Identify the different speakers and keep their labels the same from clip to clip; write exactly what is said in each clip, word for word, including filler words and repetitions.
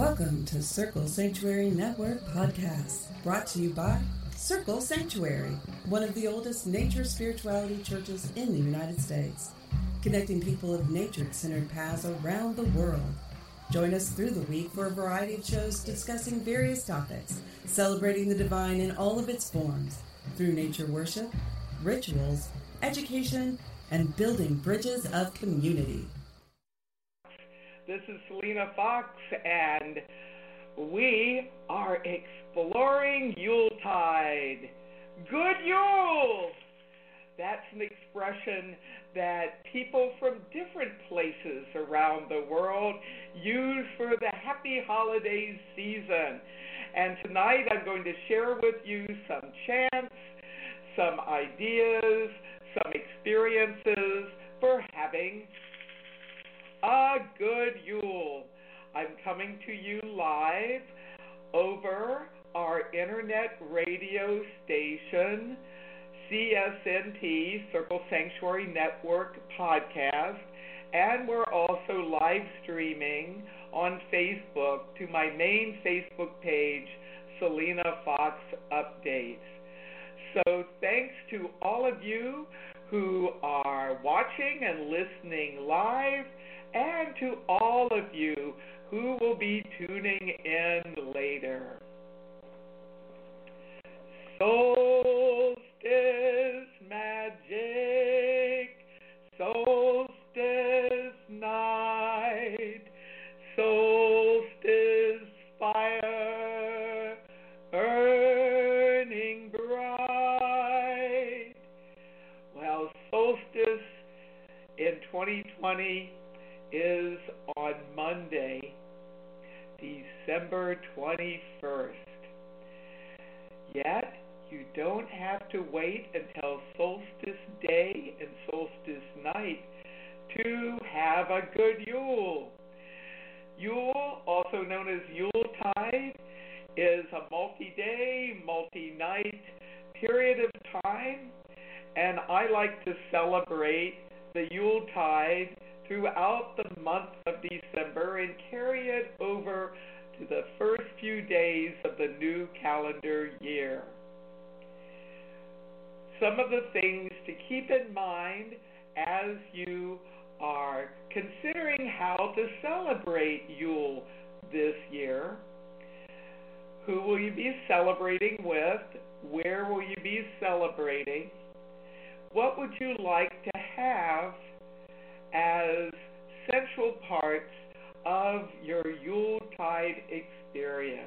Speaker 1: Welcome to Circle Sanctuary Network Podcast, brought to you by Circle Sanctuary, one of the oldest nature spirituality churches in the United States, connecting people of nature-centered paths around the world. Join us through the week for a variety of shows discussing various topics, celebrating the divine in all of its forms, through nature worship, rituals, education, and building bridges of community.
Speaker 2: This is Selena Fox, and we are exploring Yuletide. Good Yule! That's an expression that people from different places around the world use for the happy holidays season. And tonight I'm going to share with you some chants, some ideas, some experiences for having a good Yule. I'm coming to you live over our internet radio station, C S N T, Circle Sanctuary Network podcast, and we're also live streaming on Facebook to my main Facebook page, Selena Fox Updates. So thanks to all of you who are watching and listening live, and to all of you who will be tuning in later. Solstice magic, solstice night, solstice fire, burning bright. Well, solstice in twenty twenty is on Monday, December twenty-first. Yet, you don't have to wait until solstice day and solstice night to have a good Yule. Yule, also known as Yuletide, is a multi-day, multi-night period of time, and I like to celebrate the Yuletide throughout the month of December and carry it over to the first few days of the new calendar year. Some of the things to keep in mind as you are considering how to celebrate Yule this year. Who will you be celebrating with? Where will you be celebrating? What would you like to have as central parts of your Yuletide experience?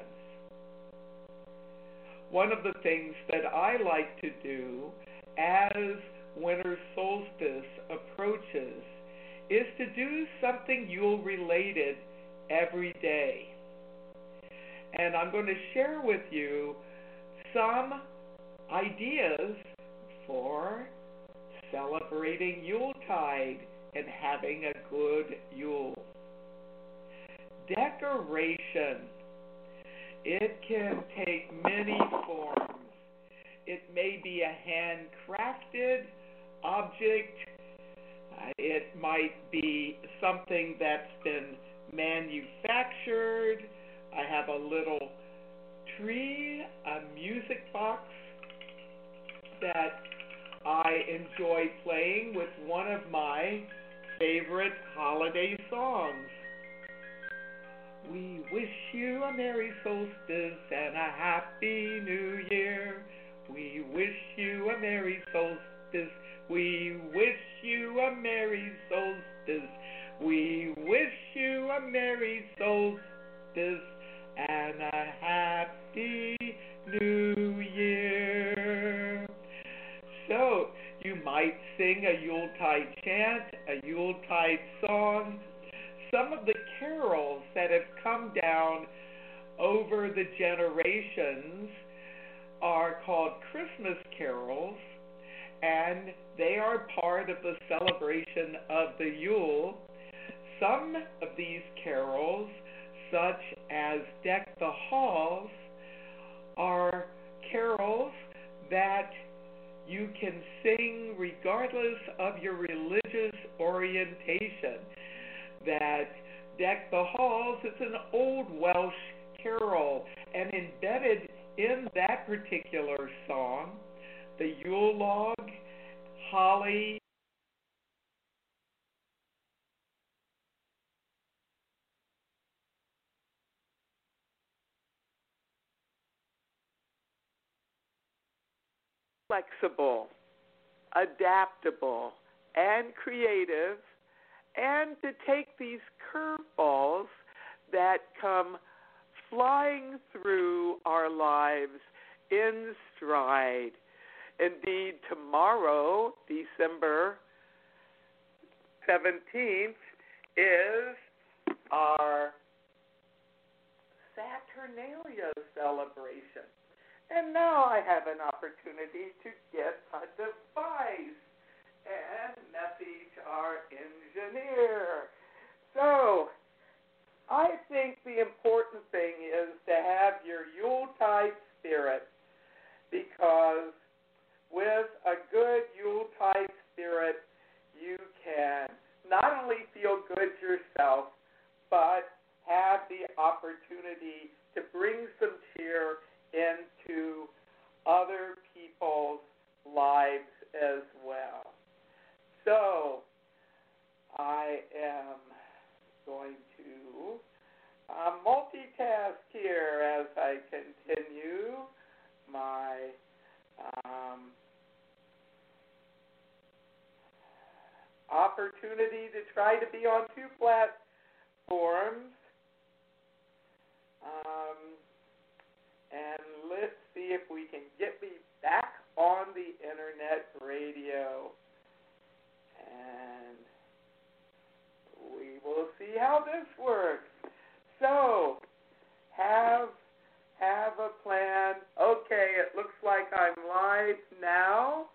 Speaker 2: One of the things that I like to do as winter solstice approaches is to do something Yule related every day. And I'm going to share with you some ideas for celebrating Yuletide and having a good Yule. Decoration. It can take many forms. It may be a handcrafted object. Uh, it might be something that's been manufactured. I have a little tree, a music box that I enjoy playing with one of my favorite holiday songs. We wish you a Merry Solstice and a Happy New Year. We wish you a Merry Solstice. We wish you a Merry Solstice. We wish you a Merry Solstice and a Happy New Year. So, you might sing a Yuletide chant, a Yuletide song. Some of the carols that have come down over the generations are called Christmas carols, and they are part of the celebration of the Yule. Some of these carols, such as Deck the Halls, are carols that you can sing regardless of your religious orientation, that Deck the Halls is an old Welsh carol, and embedded in that particular song, the Yule log, holly, flexible, adaptable, and creative, and to take these curveballs that come flying through our lives in stride. Indeed, tomorrow, December seventeenth, is our Saturnalia celebration. And now I have an opportunity to get a device and message our engineer. So, I think the important thing is to have your Yuletide spirit, because with a good Yuletide spirit, you can not only feel good yourself, but have the opportunity to bring some cheer into other people's lives as well. So, I am going to uh, multitask here as I continue my um, opportunity to try to be on two platforms. Um, and let's see if we can get me back on the internet radio. And we will see how this works. So, have have a plan. Okay, it looks like I'm live now.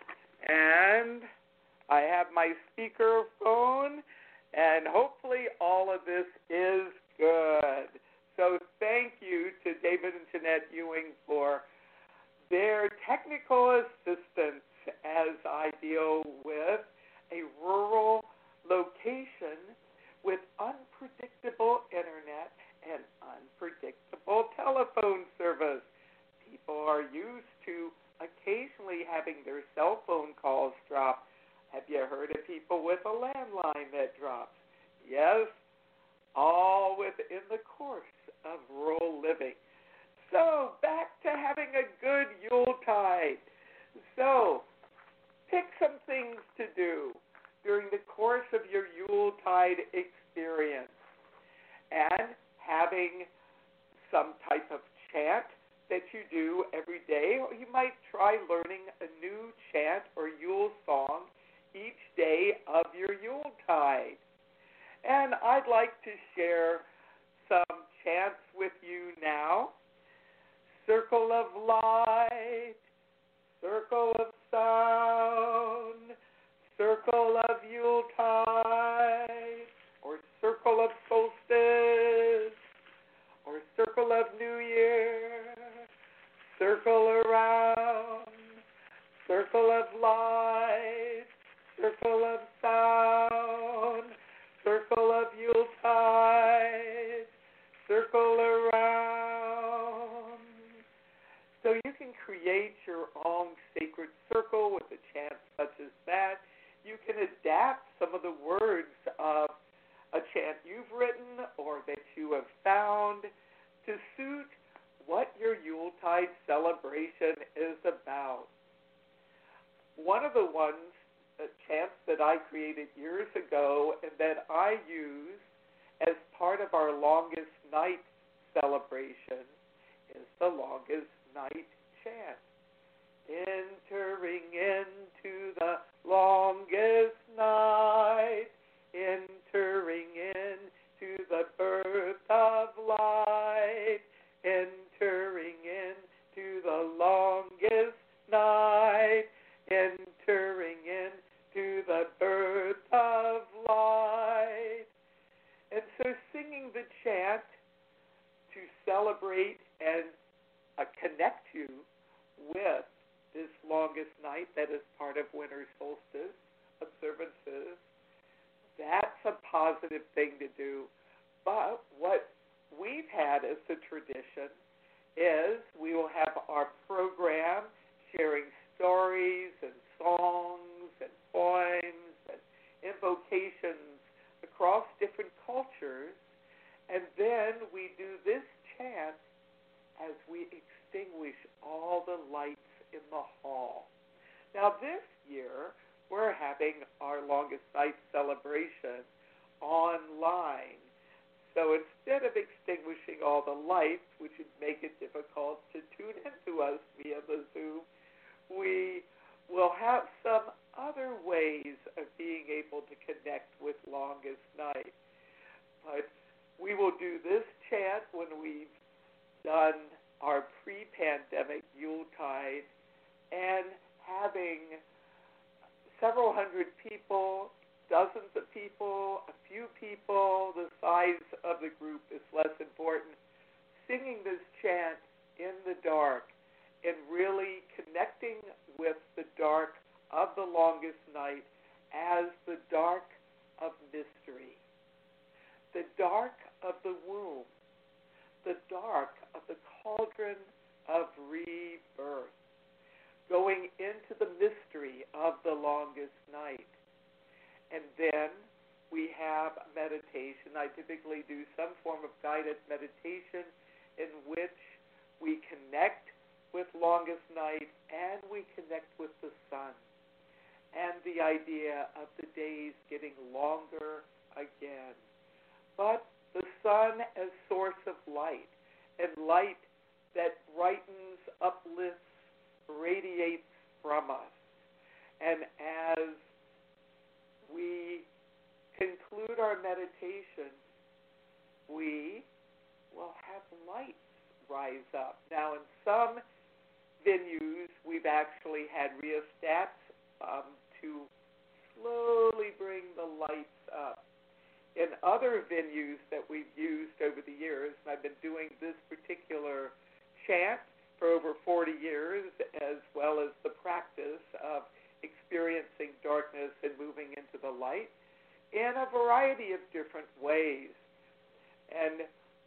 Speaker 2: And I have my speaker phone, and hopefully all of this is good. So thank you to David and Jeanette Ewing for their technical assistance as I deal with a rural location with unpredictable internet and unpredictable telephone service. People are used to occasionally having their cell phone calls drop. Have you heard of people with a landline that drops? Yes, all within the course of rural living. So, back to having a good Yuletide. So, pick some things to do during the course of your Yuletide experience, and having some type of chant that you do every day, or you might try learning a new chant or Yule song each day of your Yuletide. And I'd like to share some chants with you now. Circle of light, circle of sound, circle of Yuletide, or circle of solstice, or circle of New Year, circle around, circle of light, circle of sound, circle of Yuletide, circle around. So you can create your own sacred circle with a chant such as that. You can adapt some of the words of a chant you've written or that you have found to suit what your Yuletide celebration is about. One of the ones, uh, chants that I created years ago and that I use as part of our longest night celebration is the longest night chant. Entering into the longest night, entering into the birth of light, entering into the longest night, entering into the birth of light. And so singing the chant to celebrate and uh, connect you with this longest night that is part of winter solstice observances, that's a positive thing to do. but what we've had as a tradition is we will have our program sharing stories and songs and poems and invocations across different cultures, and then we do this chant as we extinguish all the lights in the hall. Now this year, we're having our longest night celebration online. So instead of extinguishing all the lights, which would make it difficult to tune into us via the Zoom, we will have some other ways of being able to connect with Longest Night. But we will do this chant when we've done our pre-pandemic Yuletide, and having several hundred people, dozens of people, a few people, the size of the group is less important, singing this chant in the dark and really connecting with the dark of the longest night as the dark of mystery, the dark of the womb, the dark of the cauldron of rebirth, going into the mystery of the longest night. And then we have a meditation. I typically do some form of guided meditation in which we connect with longest night and we connect with the sun and the idea of the days getting longer again. But the sun as source of light, and light that brightens, uplifts, radiates from us. And as we conclude our meditation, we will have lights rise up. Now, in some venues, we've actually had rheostats um, to slowly bring the lights up. In other venues that we've used over the years, and I've been doing this particular chant for over forty years, as well as the practice of experiencing darkness and moving into the light in a variety of different ways. And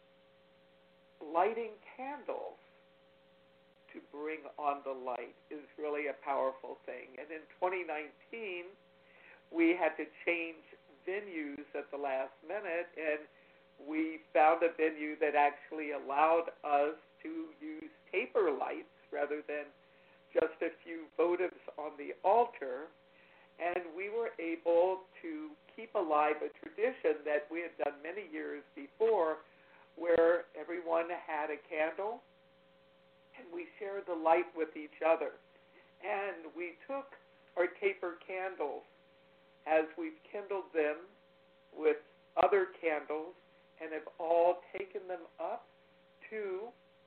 Speaker 2: lighting candles to bring on the light is really a powerful thing. And in twenty nineteen, we had to change venues at the last minute, and we found a venue that actually allowed us to use taper lights rather than just a few votives on the altar, and we were able to keep alive a tradition that we had done many years before, where everyone had a candle and we shared the light with each other. And we took our taper candles as we've kindled them with other candles and have all taken them up to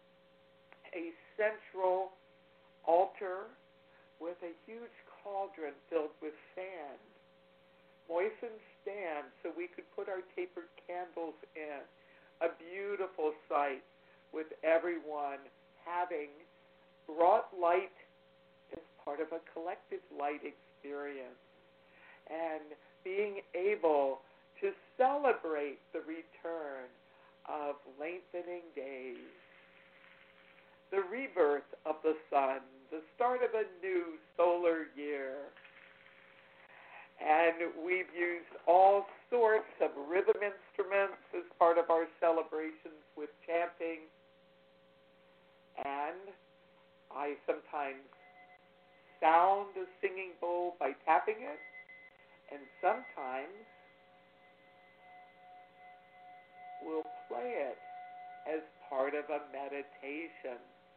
Speaker 2: a central altar with a huge cauldron filled with sand, moistened sand, so we could put our tapered candles in. A beautiful sight with everyone having brought light as part of a collective light experience and being able to celebrate the return of lengthening days, the rebirth of the sun, the start of a new solar year. And we've used all sorts of rhythm instruments as part of our celebrations with chanting. And I sometimes sound a singing bowl by tapping it, and sometimes we'll play it as part of a meditation.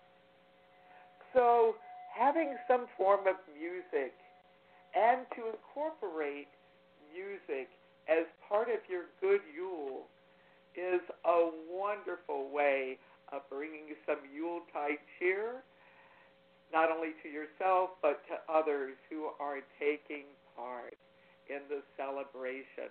Speaker 2: So having some form of music and to incorporate music as part of your good Yule is a wonderful way of bringing some Yuletide cheer, not only to yourself, but to others who are taking part in the celebration.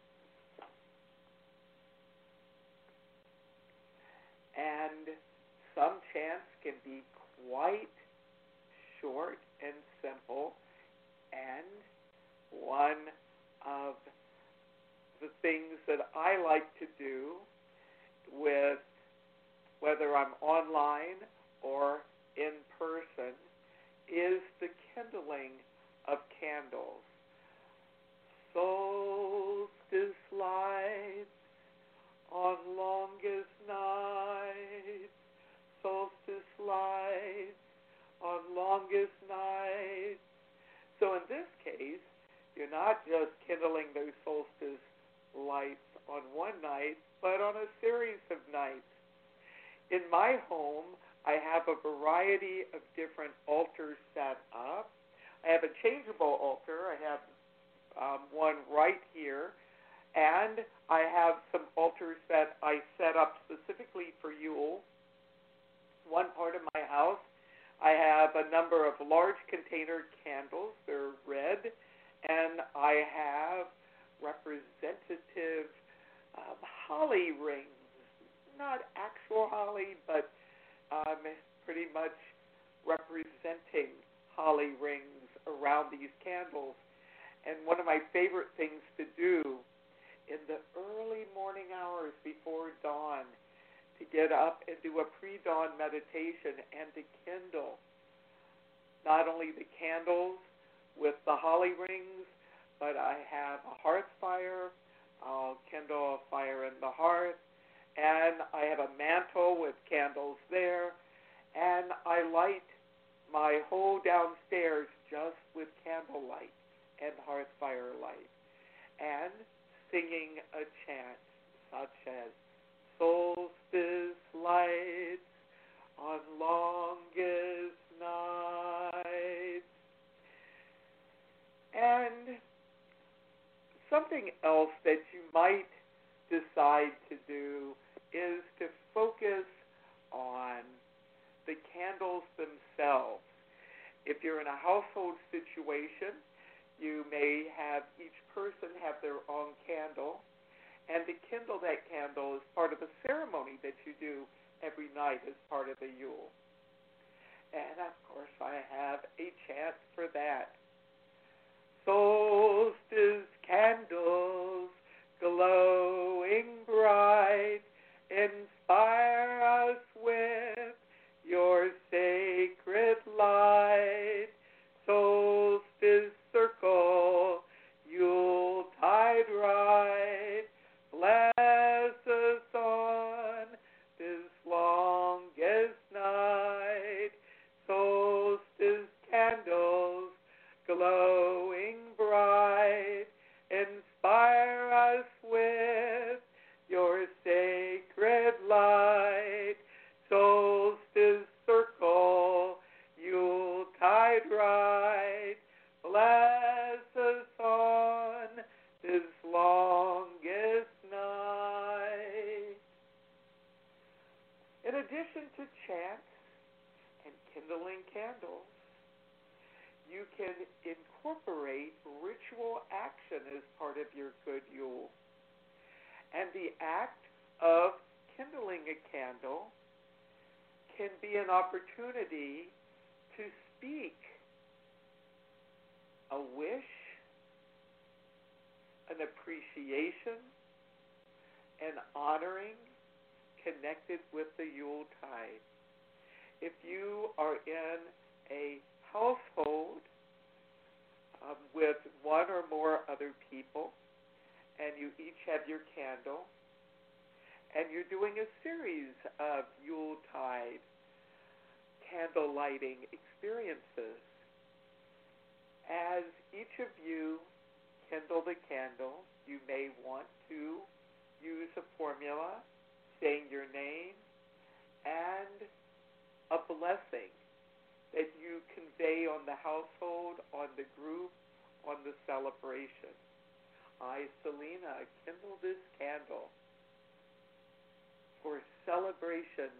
Speaker 2: And some chants can be quite short and simple, and one of the things that I like to do with whether I'm online or in person is the kindling of candles. Solstice lights on longest night, solstice lights on longest night. So in this case, you're not just kindling those solstice lights on one night, but on a series of nights. In my home, I have a variety of different altars set up. I have a changeable altar. I have um, one right here. And I have some altars that I set up specifically for Yule. One part of my house, I have a number of large container candles. They're red. And I have representative um, holly rings. Not actual holly, but um, pretty much representing holly rings around these candles. And one of my favorite things to do in the early morning hours before dawn, to get up and do a pre-dawn meditation and to kindle not only the candles with the holly rings, but I have a hearth fire. I'll kindle a fire in the hearth. And I have a mantle with candles there, and I light my whole downstairs just with candlelight and hearth fire light, and singing a chant such as solstice lights on longest night. And something else that you might decide to do is to focus on the candles themselves. If you're in a household situation, you may have each person have their own candle, and to kindle that candle is part of a ceremony that you do every night as part of the Yule. And of course I have a chant for that. Solstice candles glowing bright, inspire us with your sacred light. Solstice circle, Yuletide rite, bless us on this longest night. Solstice candles glowing bright, inspire us with your sacred light. Solstice circle, Yuletide rite, bless us on this longest night. In addition to chants and kindling candles, you can incorporate ritual action as part of your good Yule. And the act of kindling a candle can be an opportunity to speak a wish, an appreciation, an honoring connected with the Yuletide. If you are in a household um, with one or more other people, and you each have your candle, and you're doing a series of Yuletide candle lighting experiences. As each of you kindle the candle, you may want to use a formula, saying your name, and a blessing that you convey on the household, on the group, on the celebration. I, Selena, kindle this candle for celebration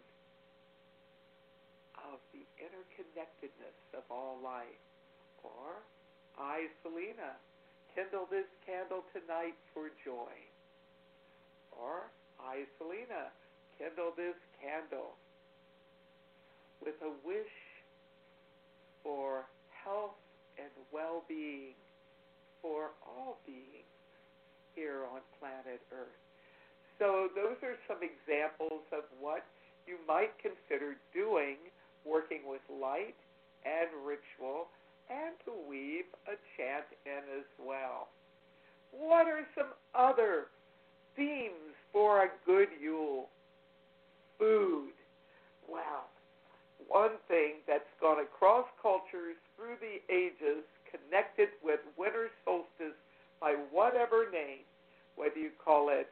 Speaker 2: of the interconnectedness of all life. Or, I, Selena, kindle this candle tonight for joy. Or, I, Selena, kindle this candle with a wish for health and well-being for all beings. here on planet Earth. So those are some examples of what you might consider doing, working with light and ritual, and to weave a chant in as well. What are some other themes for a good Yule? Food. Wow. One thing that's gone across cultures through the ages, connected with winter solstice by whatever name, whether you call it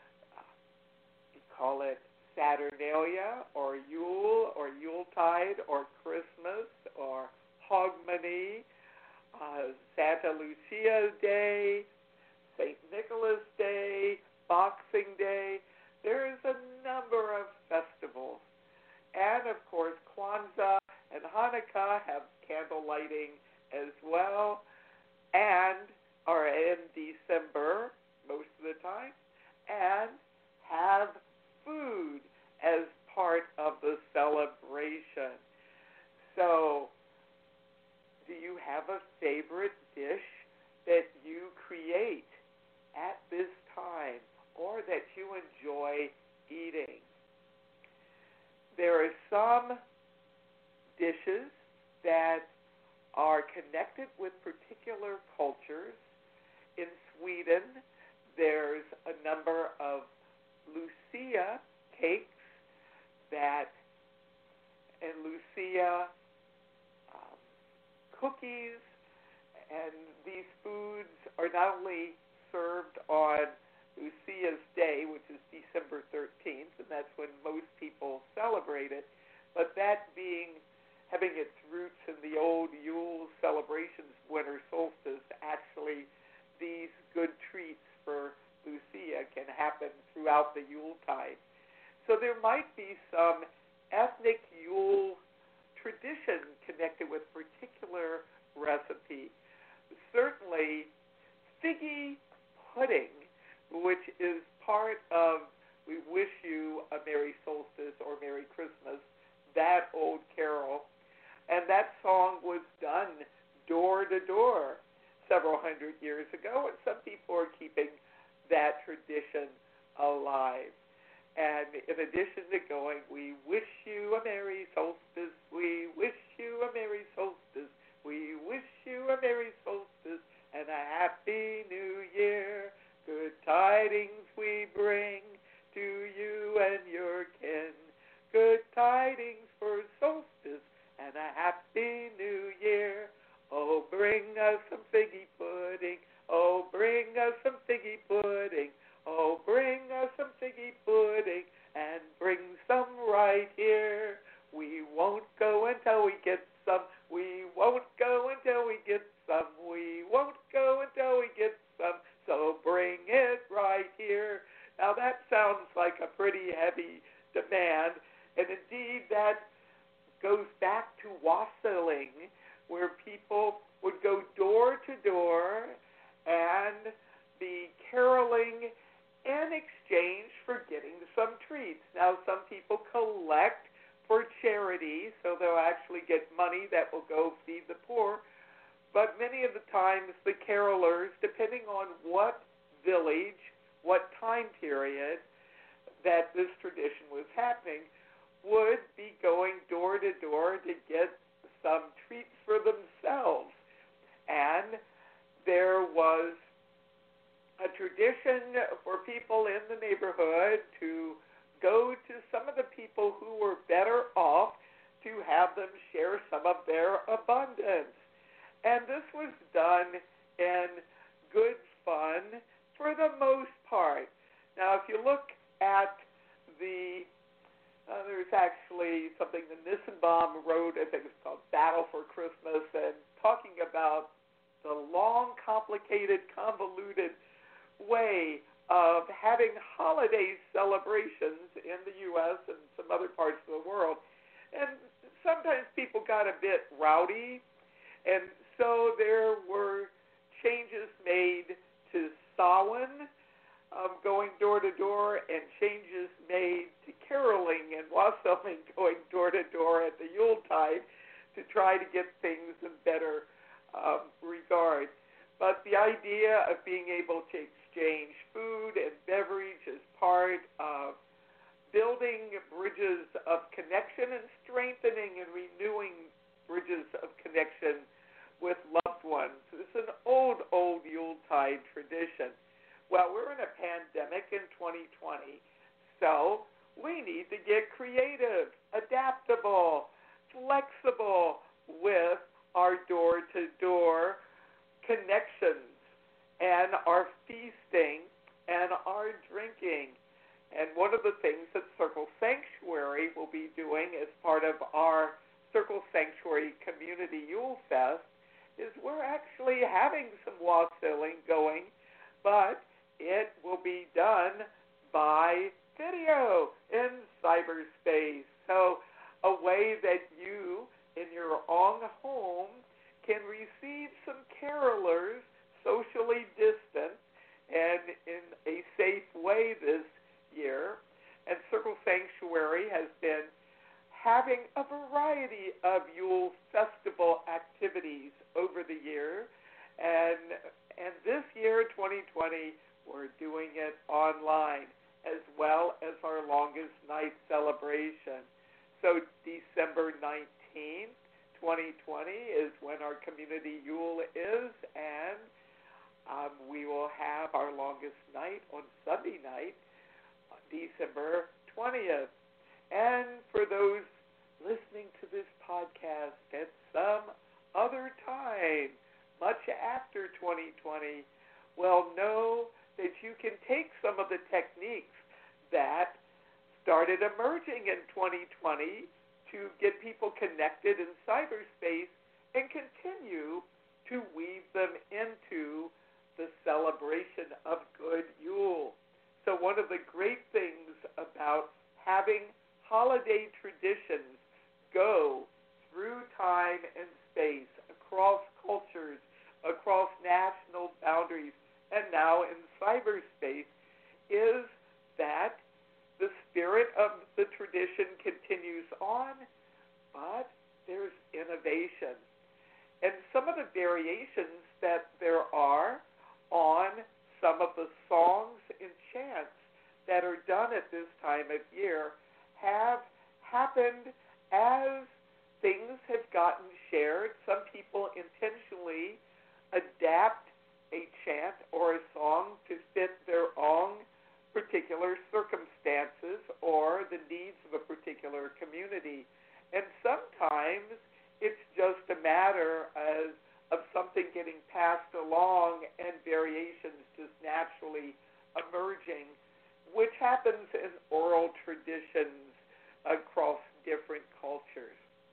Speaker 2: you call it Saturnalia or Yule or Yuletide or Christmas or Hogmanay, uh, Santa Lucia Day, Saint Nicholas Day, Boxing Day. There is a number of festivals. And, of course, Kwanzaa and Hanukkah have candle lighting as well, and are in December most of the time, and have food as part of the celebration. So, do you have a favorite dish that you create at this time or that you enjoy eating? There are some dishes that are connected with particular cultures. In Sweden, there's a number of Lucia cakes that, and Lucia um, cookies, and these foods are not only served on Lucia's Day, which is December thirteenth, and that's when most people celebrate it, but that being, having its roots in the old Yule celebrations, winter solstice, actually these good treats for Lucia can happen throughout the Yuletide. So there might be some ethnic Yule tradition connected with particular recipe. Certainly, figgy pudding, which is part of We Wish You a Merry Solstice or Merry Christmas, that old carol. And that song was done door to door several hundred years ago, and some people are keeping that tradition alive. And in addition to going, we wish you a Merry Solstice, we wish you a Merry Solstice, we wish you a Merry Solstice and a Happy New Year. Good tidings we bring to you and your kin. Good tidings for solstice and a Happy New Year. Oh, bring us some figgy pudding. Oh, bring us some figgy pudding. Oh, bring us some figgy pudding and bring some right here. We won't go until we get some. We won't go until we get some. We won't go until we get some. So bring it right here. Now that sounds like a pretty heavy demand, and indeed that goes back to wassailing, where people would go door to door and be caroling in exchange for getting some treats. Now some people collect for charity, so they'll actually get money that will go feed the poor. But many of the times the carolers, depending on what village, what time period that this tradition was happening, would be going door to door to get some treats for themselves. And there was a tradition for people in the neighborhood to go to some of the people who were better off to have them share some of their abundance. And this was done in good fun for the most part. Now, if you look at the, uh, there's actually something that Nissenbaum wrote, I think it's called Battle for Christmas, and talking about the long, complicated, convoluted way of having holiday celebrations in the U S and some other parts of the world. And sometimes people got a bit rowdy, and so there were changes made to Samhain, um, going door to door, and changes made to caroling and wassailing going door to door at the Yuletide to try to get things in better um, regard. But the idea of being able to exchange food and beverage is part of building bridges of connection and strengthening and renewing bridges of connection with loved ones. It's an old, old Yuletide tradition. Well, we're in a pandemic in twenty twenty, so we need to get creative, adaptable, flexible with our door-to-door connections and our feasting and our drinking. And one of the things that Circle Sanctuary will be doing as part of our Circle Sanctuary Community Yule Fest is we're actually having some wassailing going, but it will be done by video in cyberspace. So a way that you, in your own home, can receive some carolers socially distant and in a safe way this year. And Circle Sanctuary has been having a variety of Yule Festival activities over the year. And, and this year, twenty twenty, we're doing it online, as well as our longest night celebration. So December nineteenth, twenty twenty is when our community Yule is, and um, we will have our longest night on Sunday night, on December twentieth. And for those listening to this podcast at some other time, much after twenty twenty, well, know that you can take some of the techniques that started emerging in twenty twenty to get people connected in cyberspace and continue to weave them into the celebration of Good Yule. So one of the great things about having holiday traditions go through time and space, across cultures, across national boundaries, and now in cyberspace, is that the spirit of the tradition continues on, but there's innovation. And some of the variations that there are on some of the songs and chants that are done at this time of year have happened as things have gotten shared. Some people intentionally adapt a chant or a song to fit their own particular circumstances or the needs of a particular community. And sometimes it's just a matter of, of something getting passed along and variations just naturally emerging, which happens in oral traditions across different cultures.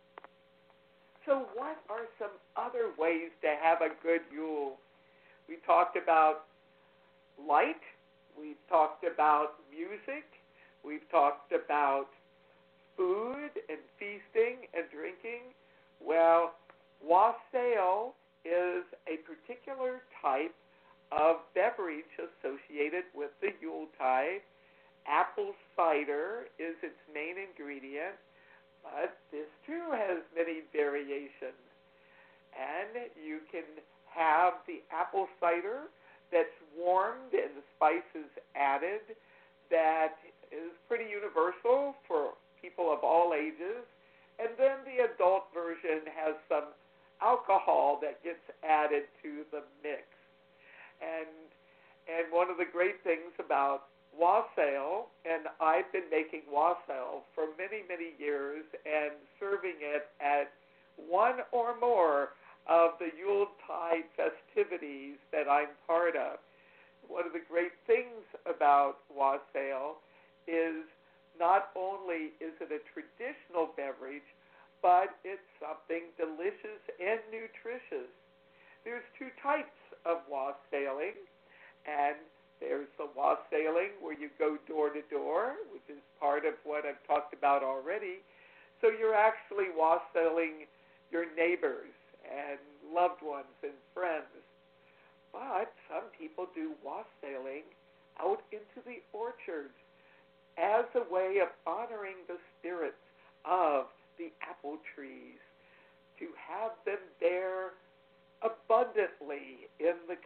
Speaker 2: So what are some other ways to have a good Yule? We talked about light. We've talked about music. We've talked about food and feasting and drinking. Well, wassail is a particular type of beverage associated with the Yuletide. Apple cider is its main ingredient, but this too has many variations. And you can have the apple cider that's warmed and the spices added that is pretty universal for people of all ages. And then the adult version has some alcohol that gets added to the mix. And and one of the great things about wassail, and I've been making wassail for many, many years and serving it at one or more of the Yuletide festivities that I'm part of. One of the great things about wassail is not only is it a traditional beverage, but it's something delicious and nutritious. There's two types of wassailing, and there's the wassailing where you go door to door, which is part of what I've talked about already. So you're actually wassailing your neighbors and loved ones and friends. But some people do wassailing out into the orchards as a way of honoring the spirits of the apple trees, to have them bear abundantly in the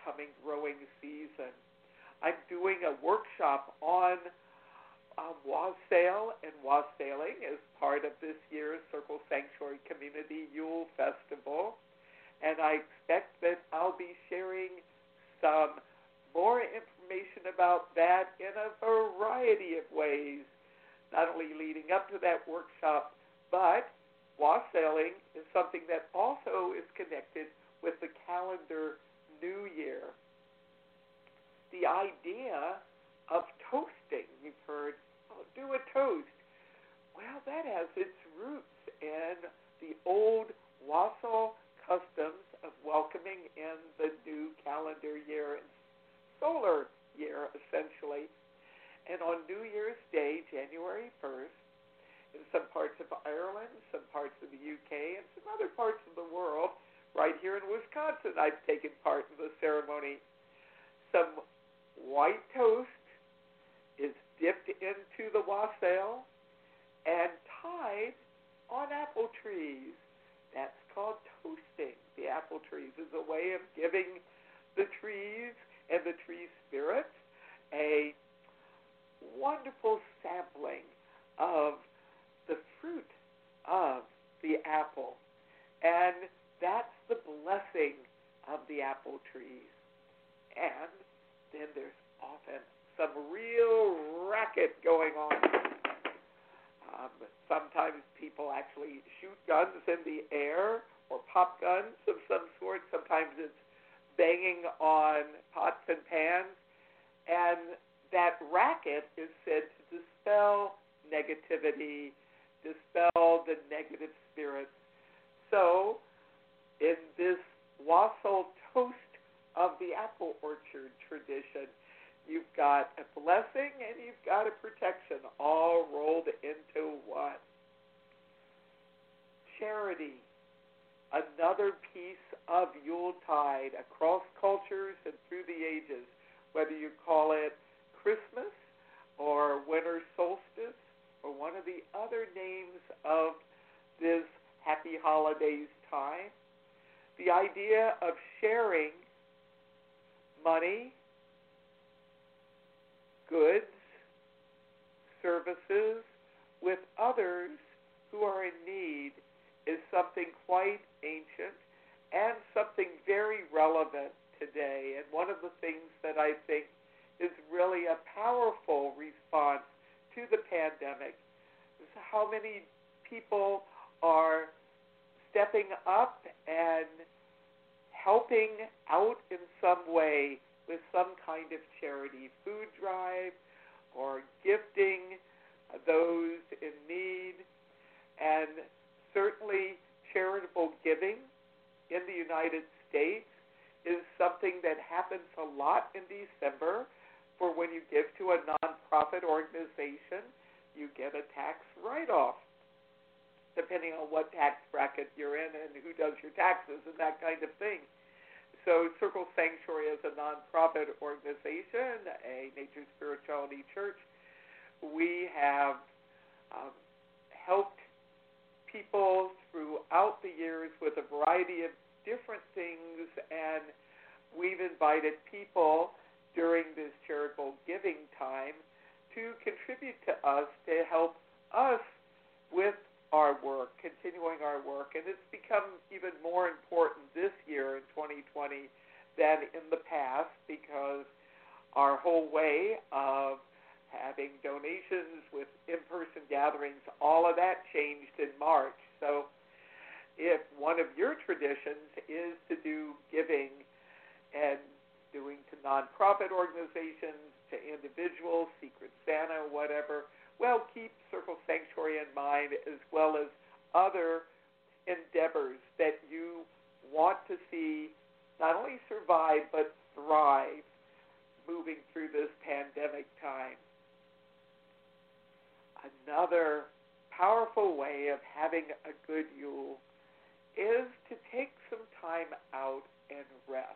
Speaker 2: part of this year's Circle Sanctuary Community Yule Festival, and I expect that I'll be sharing some more information about that in a variety of ways, not only leading up to that workshop, but wassailing is something that also is connected with the calendar New Year. The idea of toasting, you've heard, oh, do a toast. Well, that has its roots in the old wassail customs of welcoming in the new calendar year and solar year, essentially. And on New Year's Day, January first, in some parts of Ireland, some parts of the U K, and some other parts of the world, right here in Wisconsin, I've taken part in the ceremony. Some white toast is dipped into the wassail and tied on apple trees. That's called toasting the apple trees. It's a way of giving the trees and the tree spirits a wonderful sampling of the fruit of the apple. And that's the blessing of the apple trees. And then there's often some real racket going on. Um, sometimes people actually shoot guns in the air or pop guns of some sort. Sometimes it's banging on pots and pans. And that racket is said to dispel negativity, dispel the negative spirits. So, in this wassail toast of the apple orchard tradition, you've got a blessing and you've got a protection all rolled into one. Charity, another piece of Yuletide across cultures and through the ages, whether you call it Christmas or winter solstice or one of the other names of this happy holidays time. The idea of sharing money, goods, services with others who are in need is something quite ancient and something very relevant today. And one of the things that I think is really a powerful response to the pandemic is how many people are stepping up and helping out in some way with some kind of charity, food drive, or gifting those in need. And certainly charitable giving in the United States is something that happens a lot in December. For when you give to a nonprofit organization, you get a tax write-off, depending on what tax bracket you're in and who does your taxes and that kind of thing. So Circle Sanctuary is a nonprofit organization, a nature spirituality church. We have um, helped people throughout the years with a variety of different things, and we've invited people during this charitable giving time to contribute to us to help us with our work, continuing our work. And it's become even more important this year in twenty twenty than in the past, because our whole way of having donations with in-person gatherings, all of that changed in March. So if one of your traditions is to do giving and doing to nonprofit organizations, to individuals, Secret Santa, whatever, well, keep Circle Sanctuary in mind, as well as other endeavors that you want to see not only survive but thrive moving through this pandemic time. Another powerful way of having a good Yule is to take some time out and rest.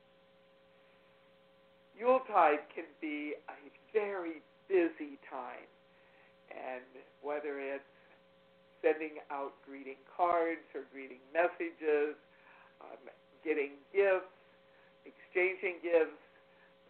Speaker 2: Yuletide can be a very busy time, and whether it's sending out greeting cards or greeting messages, um, getting gifts, exchanging gifts,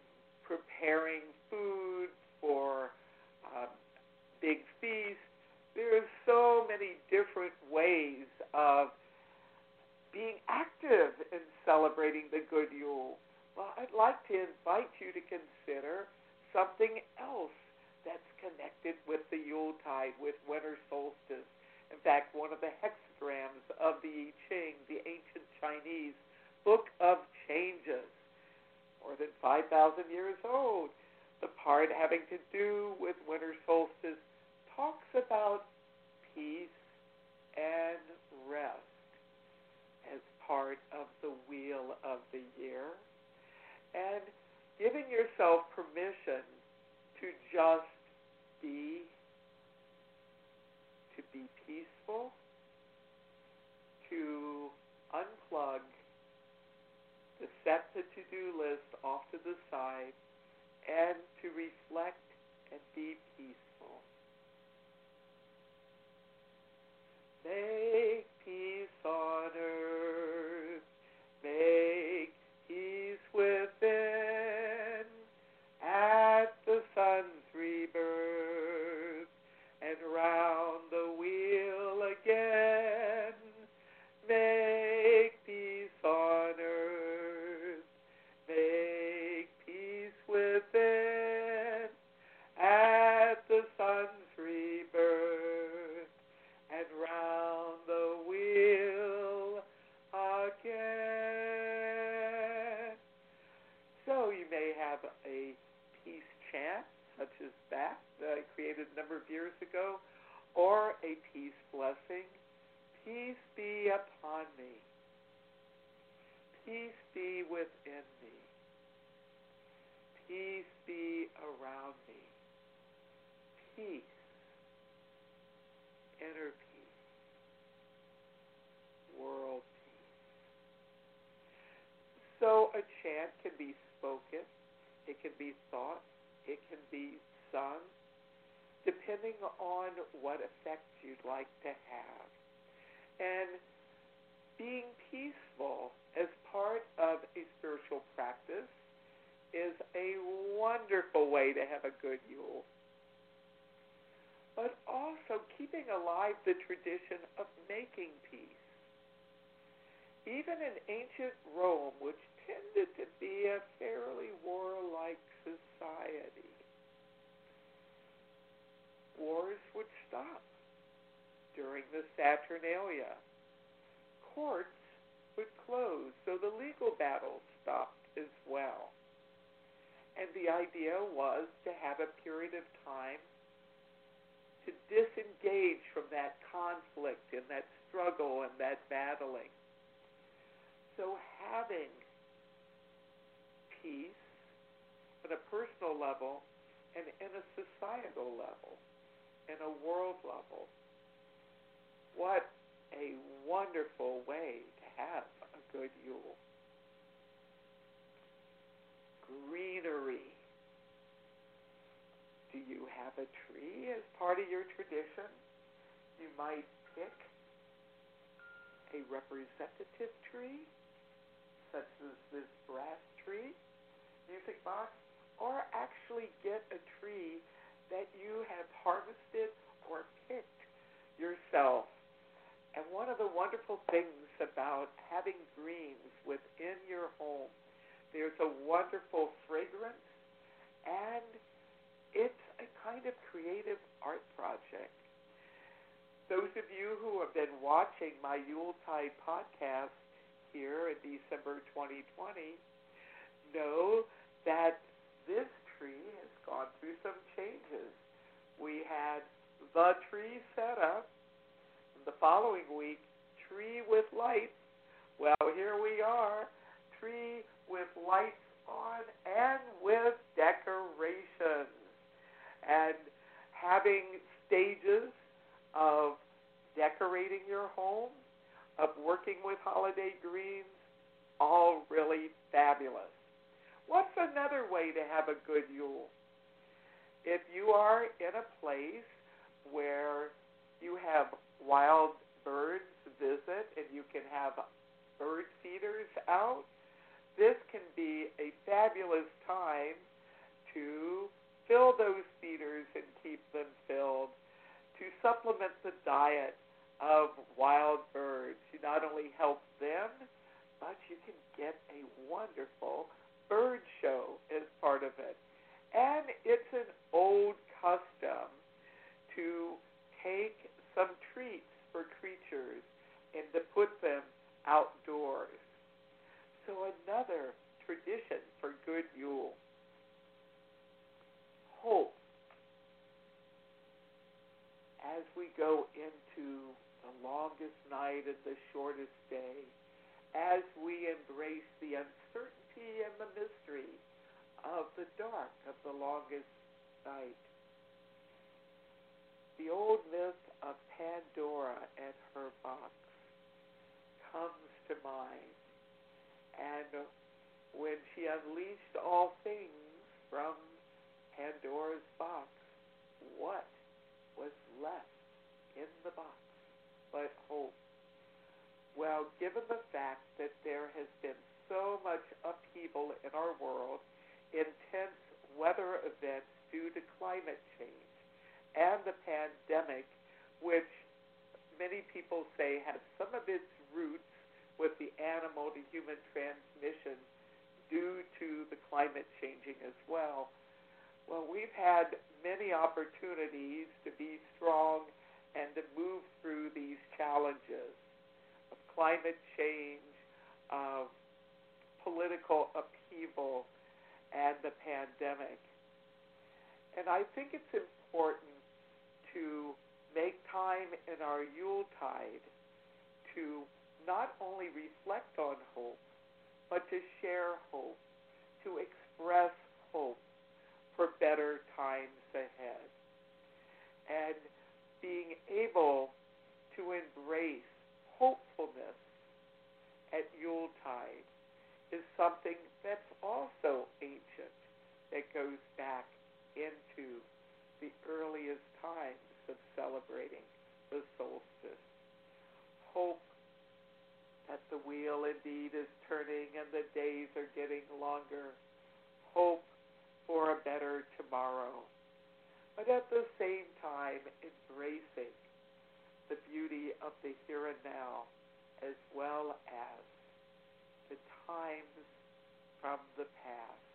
Speaker 2: preparing food for um, big feasts, There's so many different ways of being active in celebrating the good Yule. Well, I'd like to invite you to consider something else that's connected with the Yuletide, with winter solstice. In fact, one of the hexagrams of the I Ching, the ancient Chinese Book of Changes, more than five thousand years old, the part having to do with winter solstice talks about peace and rest as part of the wheel of the year, and giving yourself permission to just be, to be peaceful, to unplug, to set the to-do list off to the side, and to reflect and be peaceful. Make peace on earth, make peace within, at the sun's rebirth, and round the wheel again. Make peace on earth, make peace within, at the sun's rebirth, and round the wheel again. So you may have a peace chant, such as that, that I created a number of years ago, or a peace blessing. Peace be upon me. Peace be within me. Peace be around me. Peace. Inner peace. World peace. So a chant can be spoken, it can be thought, it can be sung, depending on what effect you'd like to have. And being peaceful as part of a spiritual practice is a wonderful way to have a good Yule. But also keeping alive the tradition of making peace. Even in ancient Rome, which tended to be a fairly warlike society, wars would stop during the Saturnalia. Courts would close, so the legal battles stopped as well. And the idea was to have a period of time to disengage from that conflict and that struggle and that battling. So having peace on a personal level and in a societal level, in a world level, what a wonderful way to have a good Yule. Greenery. Do you have a tree as part of your tradition? You might pick a representative tree, such as this brass tree, music box, or actually get a tree that you have harvested or picked yourself. And one of the wonderful things about having greens within your home, there's a wonderful fragrance, and it's a kind of creative art project. Those of you who have been watching my Yuletide podcast here in December twenty twenty know that this tree has gone through some changes. We had the tree set up. The following week, tree with lights. Well, here we are, tree with lights on and with decorations. And having stages of decorating your home, of working with holiday greens, all really fabulous. What's another way to have a good Yule? If you are in a place where you have wild birds visit and you can have bird feeders out, this can be a fabulous time to fill those feeders and keep them filled, to supplement the diet of wild birds. You not only help them, but you can get a wonderful bird show as part of it. And it's an old custom to take some treats for creatures and to put them outdoors. So another tradition for Good Yule. Hope. As we go into the longest night and the shortest day, as we embrace the uncertainty and the mystery of the dark of the longest night, the old myth of Pandora and her box comes to mind. And when she unleashed all things from Pandora's box, what was left in the box but hope? Well, given the fact that there has been so much upheaval in our world, intense weather events due to climate change, and the pandemic, which many people say has some of its roots with the animal to human transmission due to the climate changing as well. Well, we've had many opportunities to be strong and to move through these challenges of climate change, of political upheaval, and the pandemic. And I think it's important to make time in our Yuletide to not only reflect on hope, but to share hope, to express hope for better times ahead. And being able to embrace hopefulness at Yuletide is something that's also ancient, that goes back into the earliest times of celebrating the solstice. Hope that the wheel indeed is turning and the days are getting longer. Hope for a better tomorrow. But at the same time, embracing the beauty of the here and now, as well as the times from the past.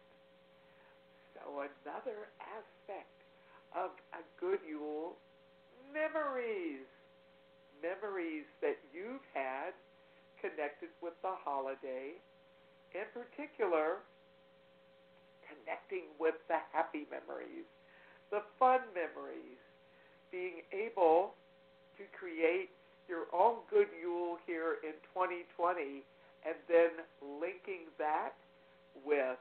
Speaker 2: So another aspect of a good Yule, memories. Memories that you've had connected with the holiday, in particular, connecting with the happy memories, the fun memories, being able to create your own good Yule here in twenty twenty, and then linking that with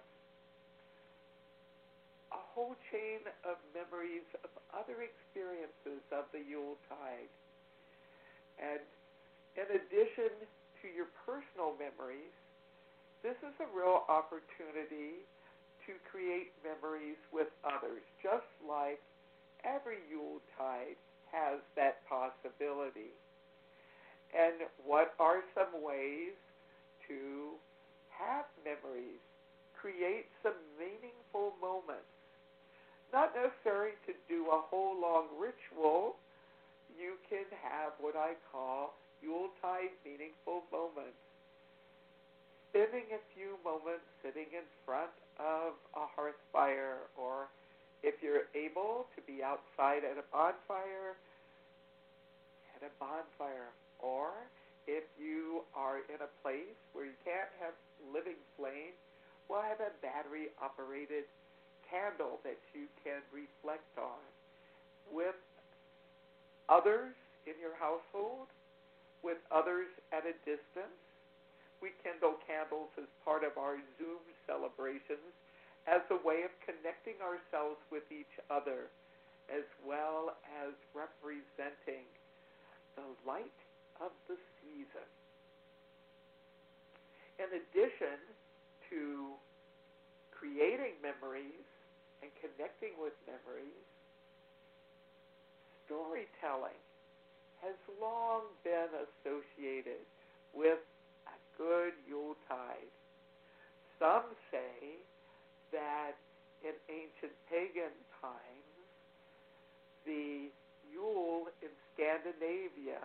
Speaker 2: a whole chain of memories of other experiences of the Yuletide. And in addition to your personal memories, this is a real opportunity to create memories with others, just like every Yuletide has that possibility. And what are some ways to have memories, create some meaningful moments? Not necessary to do a whole long ritual. You can have what I call Yuletide meaningful moments. Spending a few moments sitting in front of a hearth fire, or if you're able to be outside at a bonfire, at a bonfire. Or if you are in a place where you can't have living flame, well, have a battery-operated candle that you can reflect on with others in your household, with others at a distance. We kindle candles as part of our Zoom celebrations as a way of connecting ourselves with each other, as well as representing the light of the season. In addition to creating memories and connecting with memories, storytelling has long been associated with a good Yuletide. Some say that in ancient pagan times, the
Speaker 3: Yule in Scandinavia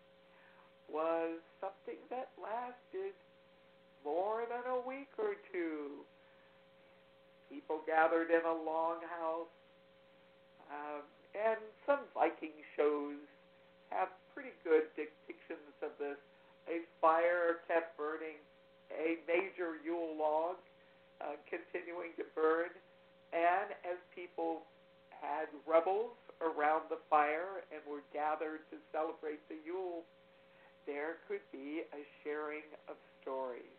Speaker 3: was something that lasted more than a week or two. People gathered in a longhouse, um, and some Viking shows have pretty good depictions of this. A fire kept burning, a major Yule log uh, continuing to burn, and as people had revels around the fire and were gathered to celebrate the Yule, there could be a sharing of stories,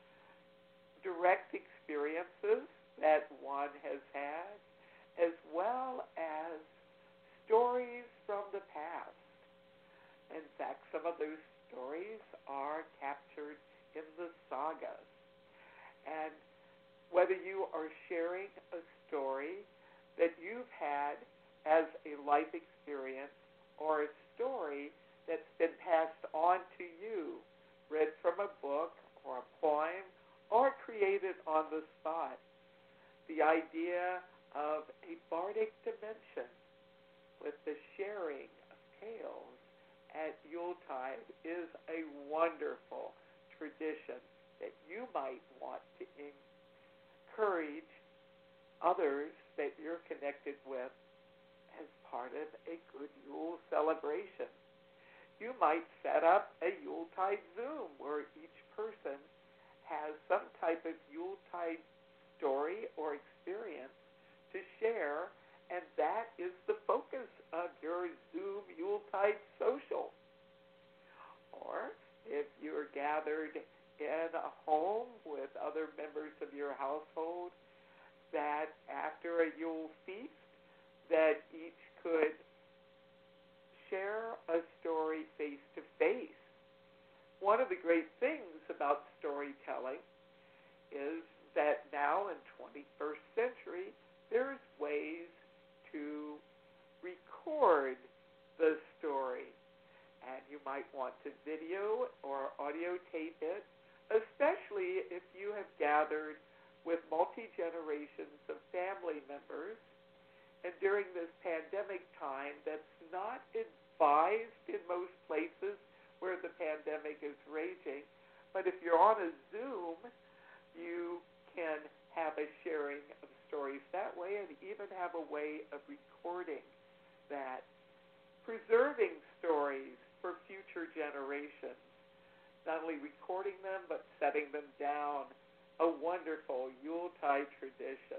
Speaker 3: direct experiences that one has had, as well as stories from the past. In fact, some of those stories are captured in the sagas. And whether you are sharing a story that you've had as a life experience or a story that's been passed on to you, read from a book or a poem or created on the spot, the idea of a bardic dimension with the sharing of tales at Yuletide is a wonderful tradition that you might want to encourage others that you're connected with as part of a good Yule celebration. You might set up a Yuletide Zoom where each person has some type of Yuletide story or experience to share, and that is the focus of your Zoom Yuletide social. Or if you're gathered in a home with other members of your household, that after a Yule feast, that each could share a story face-to-face. One of the great things about storytelling is that now in twenty-first century, there's ways to record the story. And you might want to video or audio tape it, especially if you have gathered with multi-generations of family members. And during this pandemic time, that's not advised in most places where the pandemic is raging. But if you're on a Zoom, you can have a sharing of stories that way and even have a way of recording that, preserving stories for future generations, not only recording them but setting them down, a wonderful Yuletide tradition.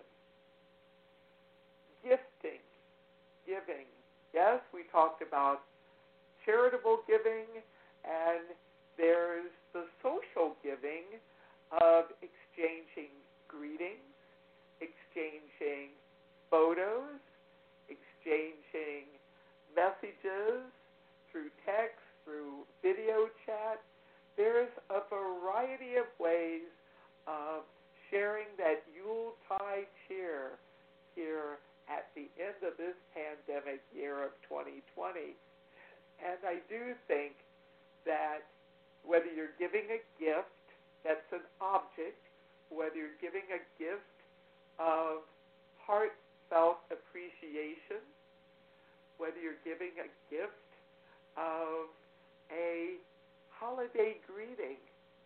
Speaker 3: Gifting, giving. Yes, we talked about charitable giving, and there's the social giving of exchanging greetings, exchanging photos, exchanging messages through text, through video chat. There's a variety of ways of sharing that Yuletide cheer here at the end of this pandemic year of twenty twenty. And I do think that whether you're giving a gift that's an object, whether you're giving a gift of heartfelt appreciation, whether you're giving a gift of a holiday greeting,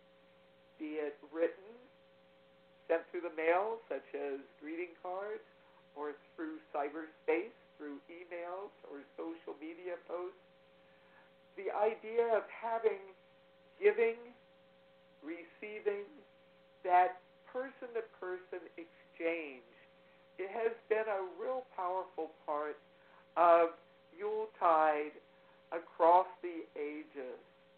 Speaker 3: be it written, sent through the mail, such as greeting cards, or through cyberspace, through emails or social media posts, the idea of having, giving, receiving, that person-to-person exchange, it has been a real powerful part of Yuletide across the ages.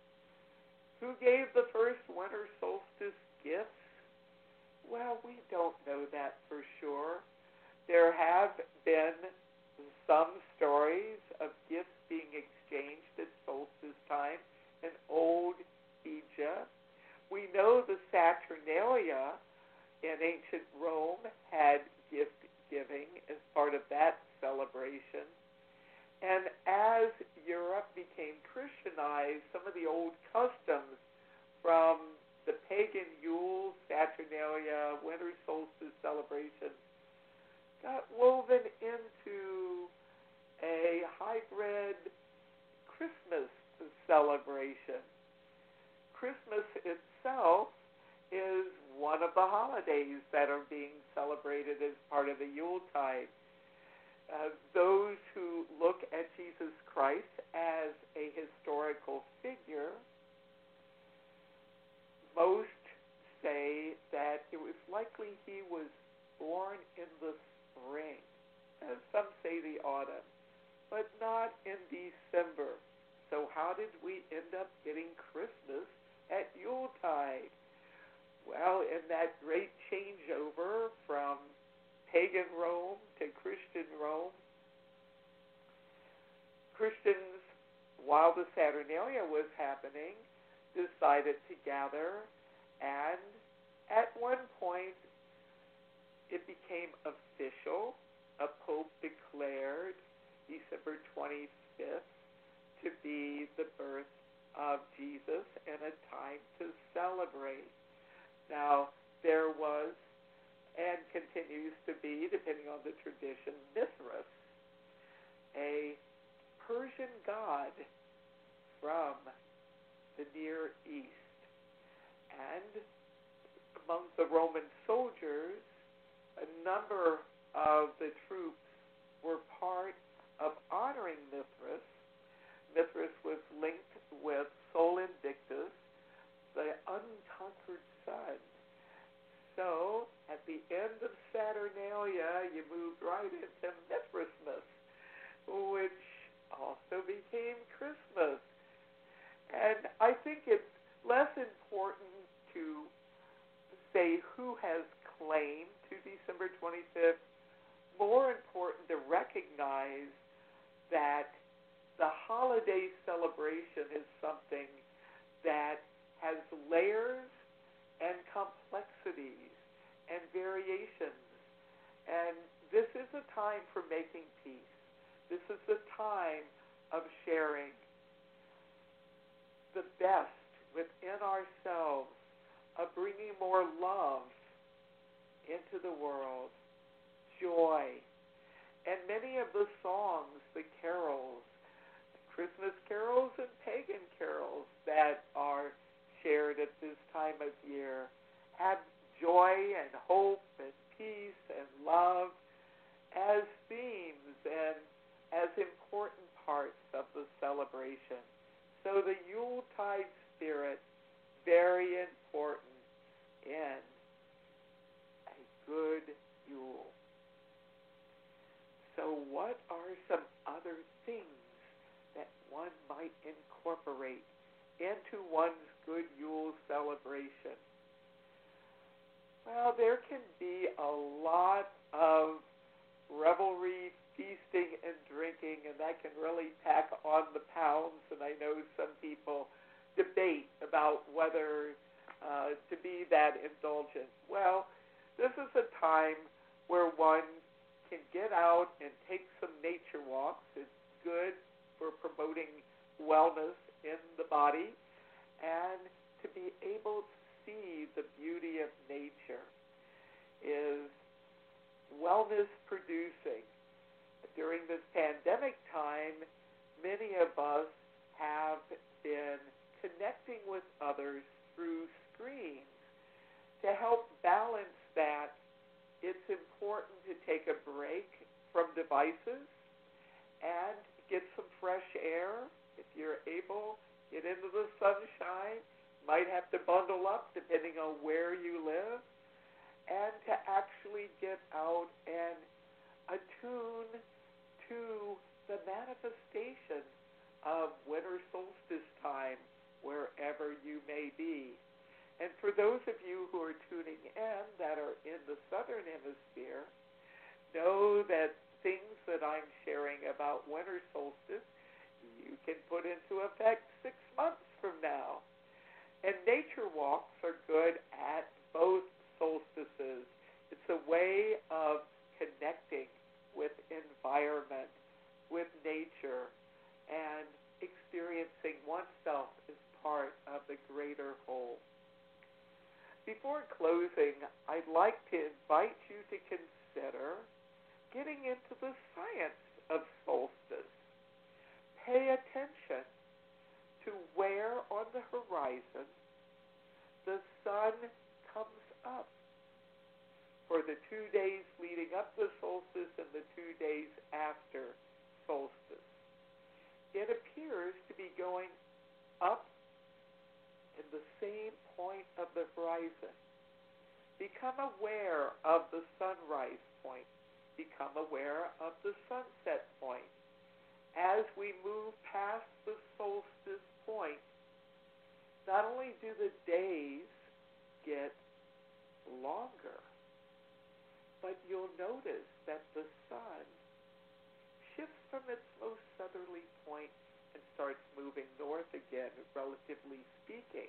Speaker 3: Who gave the first winter solstice gifts? Well, we don't know that for sure. There have been some stories of gifts being exchanged at solstice time in old Egypt. We know the Saturnalia in ancient Rome had gift giving as part of that celebration. And as Europe became Christianized, some of the old customs from the pagan Yule, Saturnalia, winter solstice celebrations got woven into a hybrid Christmas celebration. Christmas itself is one of the holidays that are being celebrated as part of the Yuletide. Uh, those who look at Jesus Christ as a historical figure, most say that it was likely he was born in the spring, and some say the autumn, but not in December. So how did we end up getting Christmas at Yuletide? Well, in that great changeover from pagan Rome to Christian Rome, Christians, while the Saturnalia was happening, decided to gather, and at one point it became official. A pope declared December twenty-fifth to be the birth of Jesus and a time to celebrate. Now, there was and continues to be, depending on the tradition, Mithras, a Persian god from the Near East. And among the Roman soldiers, a number of the troops were part of honoring Mithras. Mithras was linked with Sol Invictus, the unconquered sun. So, at the end of Saturnalia, you moved right into Mithrasmas, which also became Christmas. And I think it's less important to say who has claim to December twenty-fifth, more important to recognize that the holiday celebration is something that has layers and complexities and variations. And this is a time for making peace. This is a time of sharing the best within ourselves, of bringing more love into the world, joy. And many of the songs, the carols, Christmas carols and pagan carols that are shared at this time of year have joy and hope and peace and love as themes and as important parts of the celebration. So the Yuletide spirit, very important in a good Yule. So what are some other things that one might incorporate into one's good Yule celebration? Well, there can be a lot of revelry, feasting, and drinking, and that can really pack on the pounds, and I know some people debate about whether uh, to be that indulgent. Well, this is a time where one can get out and take some nature walks. It's good for promoting wellness in the body, and to be able to see the beauty of nature is wellness producing. During this pandemic time, many of us have been connecting with others through screens. To help balance that, it's important to take a break from devices and get some fresh air. If you're able, get into the sunshine. Might have to bundle up depending on where you live. And to actually get out and attune to the manifestation of winter solstice time wherever you may be. And for those of you who are tuning in that are in the southern hemisphere, know that things that I'm sharing about winter solstice you can put into effect six months from now. And nature walks are good at both solstices. It's a way of connecting with environment, with nature, and experiencing oneself as part of the greater whole. Before closing, I'd like to invite you to consider getting into the science of solstice. Pay attention to where on the horizon the sun comes up. For the two days leading up to solstice and the two days after solstice, it appears to be going up in the same point of the horizon. Become aware of the sunrise point. Become aware of the sunset point. As we move past the solstice point, not only do the days get longer, but you'll notice that the sun shifts from its most southerly point and starts moving north again, relatively speaking.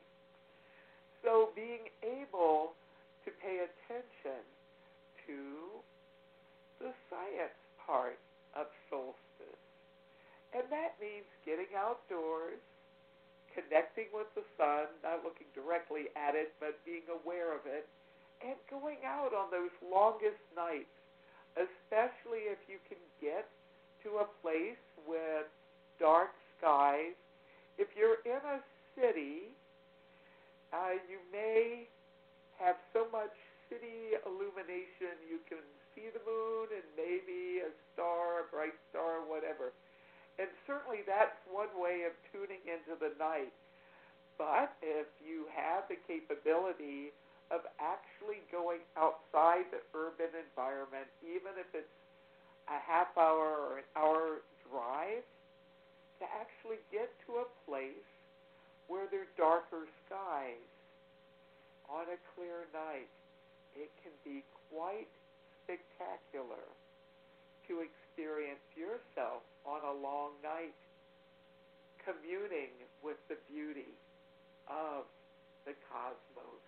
Speaker 3: So being able to pay attention to the science part of solstice. And that means getting outdoors, connecting with the sun, not looking directly at it, but being aware of it, and going out on those longest nights, especially if you can get to a place with dark skies. If you're in a city, uh, you may have so much city illumination you can see the moon and maybe a star, a bright star, whatever. And certainly that's one way of tuning into the night. But if you have the capability of actually going outside the urban environment, even if it's a half hour or an hour drive, to actually get to a place where there are darker skies on a clear night, it can be quite spectacular to experience yourself on a long night, communing with the beauty of the cosmos.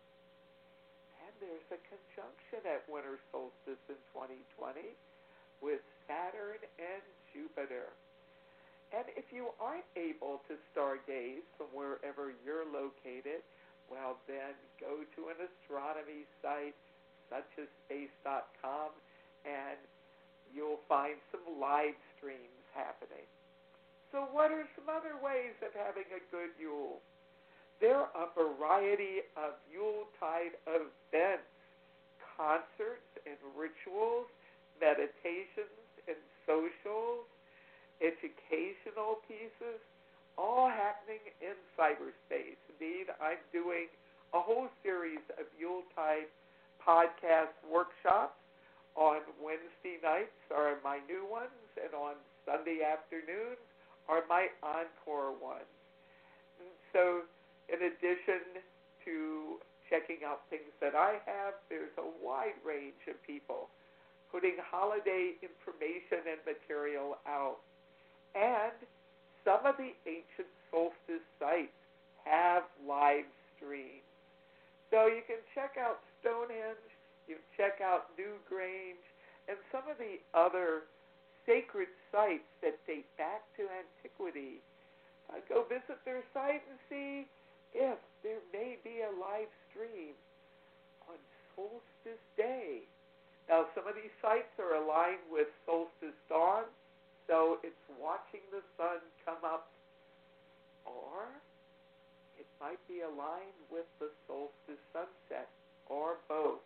Speaker 3: And there's a conjunction at winter solstice in twenty twenty with Saturn and Jupiter. And if you aren't able to stargaze from wherever you're located, well then go to an astronomy site such as space dot com and you'll find some live streams happening. So what are some other ways of having a good Yule? There are a variety of Yuletide events, concerts and rituals, meditations and socials, educational pieces, all happening in cyberspace. Indeed, I'm doing a whole series of Yuletide podcast workshops. On Wednesday nights are my new ones, and on Sunday afternoons are my encore ones. And so in addition to checking out things that I have, there's a wide range of people putting holiday information and material out. And some of the ancient solstice sites have live streams. So you can check out Stonehenge, you can check out Newgrange, and some of the other sacred sites that date back to antiquity. Uh, go visit their site and see if there may be a live stream on Solstice Day. Now, some of these sites are aligned with Solstice Dawn, so it's watching the sun come up, or it might be aligned with the solstice sunset, or both.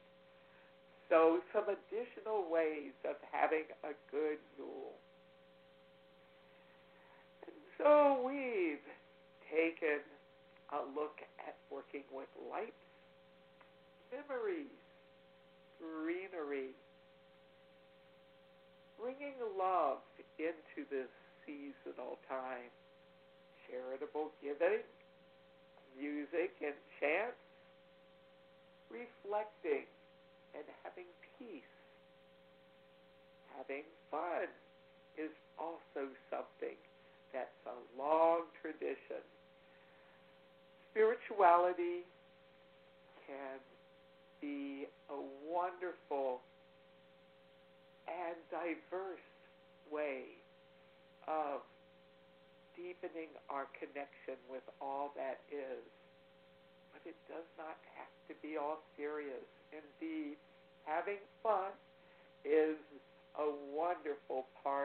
Speaker 3: So some additional ways of having a good Yule. And so we've taken a look at working with lights, memories, greenery, bringing love into this seasonal time, charitable giving, music and chants, reflecting and having peace. Having fun is also something that's a long tradition. Spirituality can be a wonderful and diverse way of deepening our connection with all that is. But it does not have to be all serious. Indeed, having fun is a wonderful part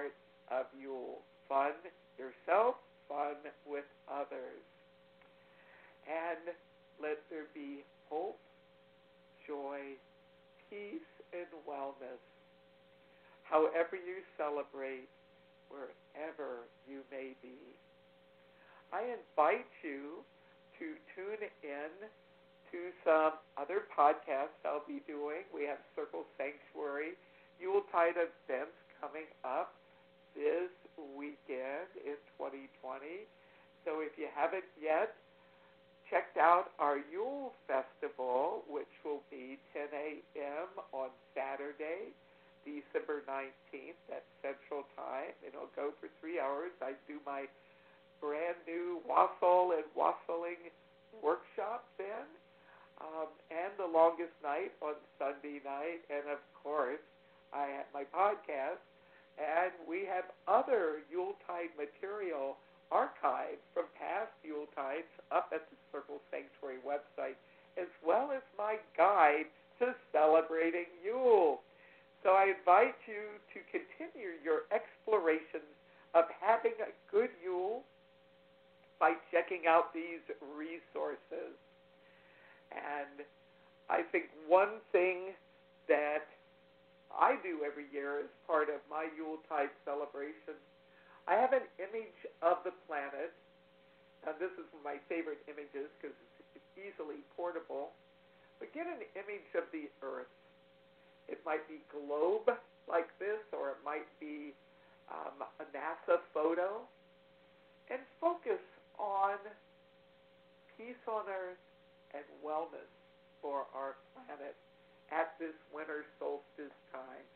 Speaker 3: of Yule. Fun yourself, fun with others. And let there be hope, joy, peace, and wellness, however you celebrate, wherever you may be. I invite you to tune in to some other podcasts I'll be doing. We have Circle Sanctuary Yuletide events coming up this weekend in twenty twenty. So if you haven't yet checked out our Yule Festival, which will be ten a.m. on Saturday, December nineteenth at Central Time. It'll go for three hours. I do my brand new wassail and wassailing workshop then, um, and the longest night on Sunday night. And of course, I have my podcast, and we have other Yuletide material archived from past Yuletides up at the Circle Sanctuary website, as well as my guide to celebrating Yule. So I invite you to continue your explorations of having a good Yule by checking out these resources. And I think one thing that I do every year as part of my Yuletide celebration, I have an image of the planet, and this is my favorite images because it's easily portable, but get an image of the Earth. It might be globe like this, or it might be um, a NASA photo, and focus on peace on Earth and wellness for our planet at this winter solstice time.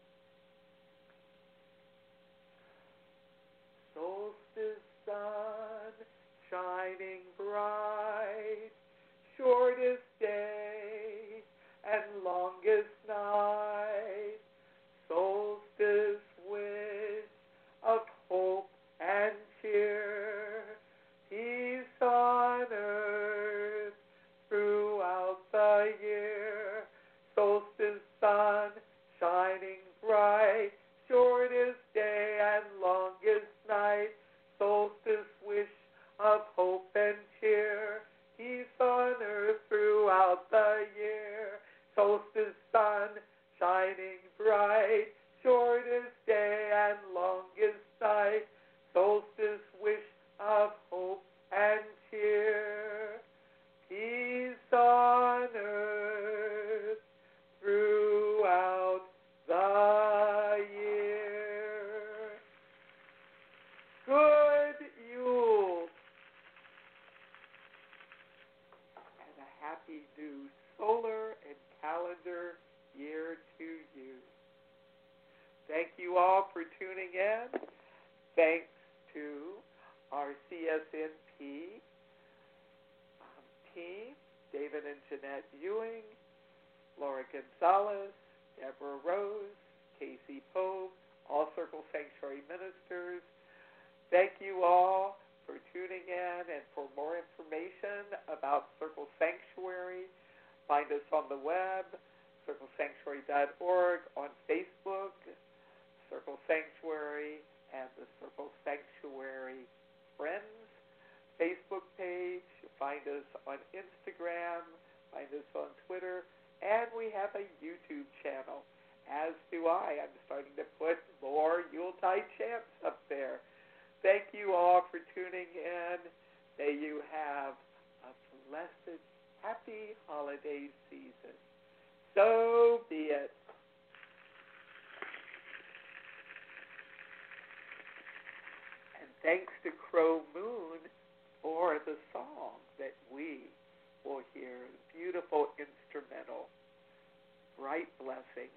Speaker 3: Solstice sun shining bright, shortest day and longest night, solstice wish of hope and cheer, peace on earth throughout the year, solstice sun shining bright, shortest day and longest night, solstice wish of hope and cheer, peace on earth throughout the year, solstice sun shining bright, shortest day and longest night, solstice wish of hope and cheer, peace on earth throughout the year. Good Yule, and a happy new solar and calendar year to you. Thank you all for tuning in. Thanks to our C S N P um, team, David and Jeanette Ewing, Laura Gonzalez, Deborah Rose, Casey Pope, all Circle Sanctuary ministers. Thank you all for tuning in, and for more information about Circle Sanctuary, find us on the web, circle sanctuary dot org, on Facebook, Circle Sanctuary, and the Circle Sanctuary Friends Facebook page. Find us on Instagram, find us on Twitter, and we have a YouTube channel, as do I. I'm starting to put more Yuletide chants up there. Thank you all for tuning in. May you have a blessed, happy holiday season. So be it. And thanks to Crow Moon for the song that we will hear. Beautiful instrumental. Bright blessings.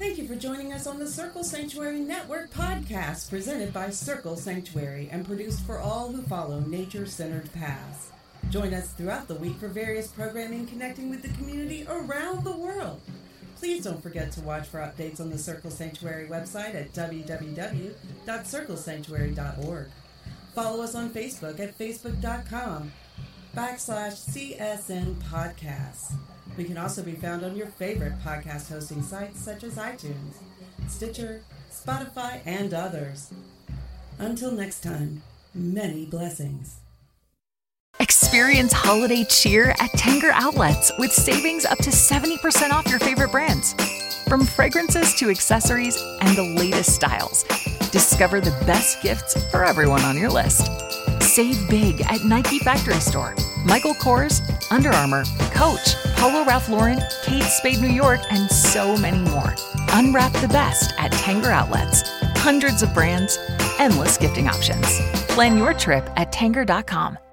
Speaker 1: Thank you for joining us on the Circle Sanctuary Network podcast, presented by Circle Sanctuary and produced for all who follow nature-centered paths. Join us throughout the week for various programming connecting with the community around the world. Please don't forget to watch for updates on the Circle Sanctuary website at w w w dot circle sanctuary dot org. Follow us on Facebook at facebook.com backslash CSN Podcasts. We can also be found on your favorite podcast hosting sites such as iTunes, Stitcher, Spotify, and others. Until next time, many blessings.
Speaker 4: Experience holiday cheer at Tanger Outlets with savings up to seventy percent off your favorite brands. From fragrances to accessories and the latest styles, discover the best gifts for everyone on your list. Save big at Nike Factory Store, Michael Kors, Under Armour, Coach, Polo Ralph Lauren, Kate Spade New York, and so many more. Unwrap the best at Tanger Outlets. Hundreds of brands, endless gifting options. Plan your trip at tanger dot com.